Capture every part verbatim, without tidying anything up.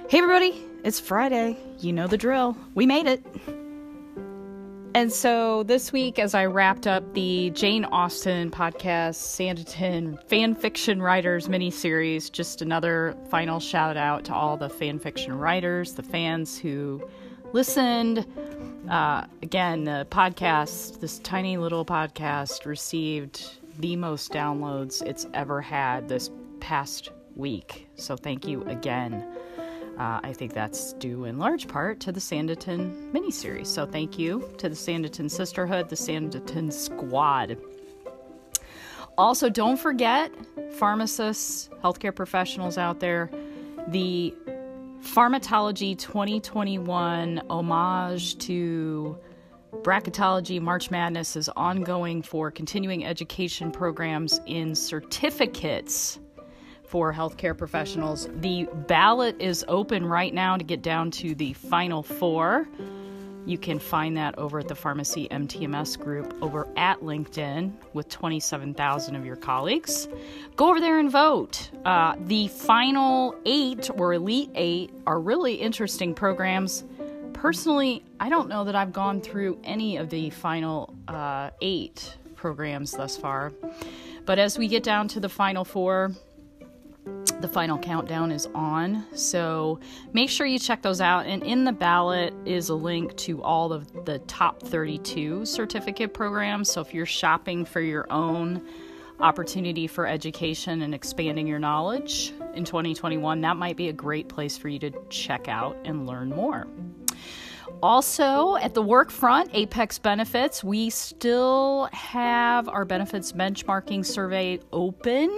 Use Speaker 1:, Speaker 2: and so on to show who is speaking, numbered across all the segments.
Speaker 1: Hey everybody, it's Friday. You know the drill. We made it. And so this week, as I wrapped up the Jane Austen podcast, Sanditon fan fiction writers miniseries, just another final shout out to all the fan fiction writers, the fans who listened. Uh, again, the podcast, this tiny little podcast, received the most downloads it's ever had this past week. So thank you again. Uh, I think that's due in large part to the Sanditon miniseries. So thank you to the Sanditon Sisterhood, the Sanditon Squad. Also, don't forget, pharmacists, healthcare professionals out there, the Pharmatology twenty twenty-one homage to Bracketology March Madness is ongoing for continuing education programs in certificates for healthcare professionals. The ballot is open right now to get down to the final four. You can find that over at the Pharmacy M T M S group over at LinkedIn with twenty-seven thousand of your colleagues. Go over there and vote. Uh, the final eight or elite eight are really interesting programs. Personally, I don't know that I've gone through any of the final uh, eight programs thus far. But as we get down to the final four, the final countdown is on, so make sure you check those out. And in the ballot is a link to all of the top thirty-two certificate programs. So if you're shopping for your own opportunity for education and expanding your knowledge in twenty twenty-one, that might be a great place for you to check out and learn more. Also, at the work front, Apex Benefits, we still have our benefits benchmarking survey open.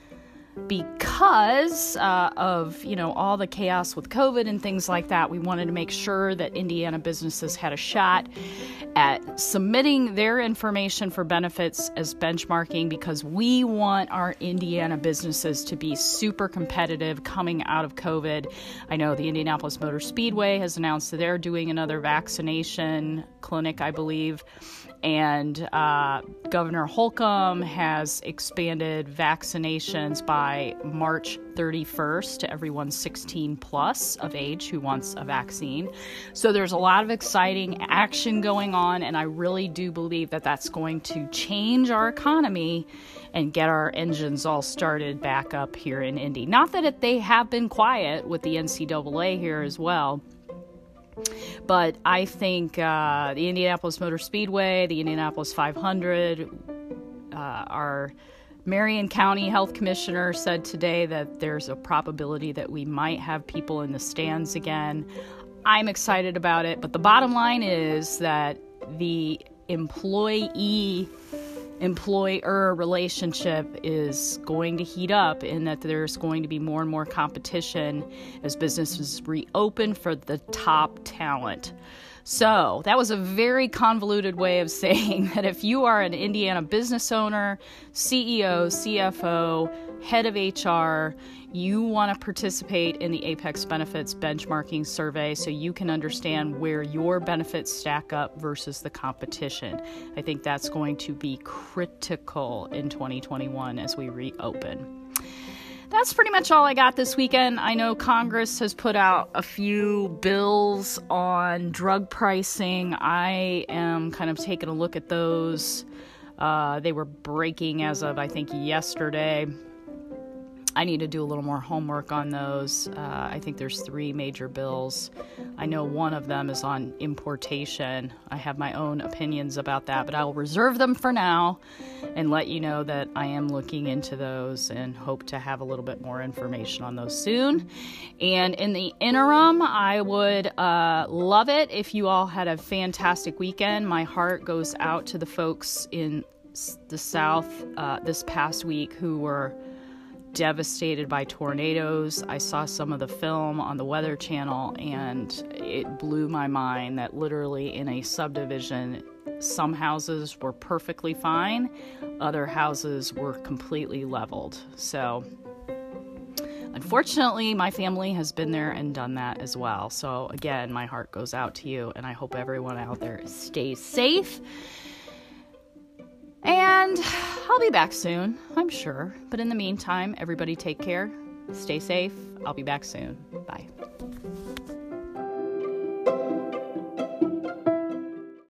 Speaker 1: Because uh, of, you know, all the chaos with COVID and things like that, we wanted to make sure that Indiana businesses had a shot at submitting their information for benefits as benchmarking, because we want our Indiana businesses to be super competitive coming out of COVID. I know the Indianapolis Motor Speedway has announced that they're doing another vaccination clinic, I believe. And uh, Governor Holcomb has expanded vaccinations by March thirty-first to everyone sixteen plus of age who wants a vaccine. So there's a lot of exciting action going on, and I really do believe that that's going to change our economy and get our engines all started back up here in Indy. Not that it, they have been quiet with the N C double A here as well. But I think uh, the Indianapolis Motor Speedway, the Indianapolis five hundred, uh, our Marion County Health Commissioner said today that there's a probability that we might have people in the stands again. I'm excited about it, but the bottom line is that the employee employer relationship is going to heat up, in that there's going to be more and more competition as businesses reopen for the top talent. So that was a very convoluted way of saying that if you are an Indiana business owner, C E O, C F O, head of H R, you want to participate in the Apex Benefits benchmarking survey so you can understand where your benefits stack up versus the competition. I think that's going to be critical in twenty twenty-one as we reopen. That's pretty much all I got this weekend. I know Congress has put out a few bills on drug pricing. I am kind of taking a look at those. Uh, they were breaking as of, I think, yesterday. I need to do a little more homework on those. Uh, I think there's three major bills. I know one of them is on importation. I have my own opinions about that, but I will reserve them for now and let you know that I am looking into those and hope to have a little bit more information on those soon. And in the interim, I would uh, love it if you all had a fantastic weekend. My heart goes out to the folks in the South uh, this past week who were devastated by tornadoes. I saw some of the film on the Weather Channel, and it blew my mind that literally in a subdivision, some houses were perfectly fine, other houses were completely leveled. So unfortunately, my family has been there and done that as well. So again, my heart goes out to you, and I hope everyone out there stays safe. And I'll be back soon, I'm sure. But in the meantime, everybody take care, stay safe. I'll be back soon. Bye.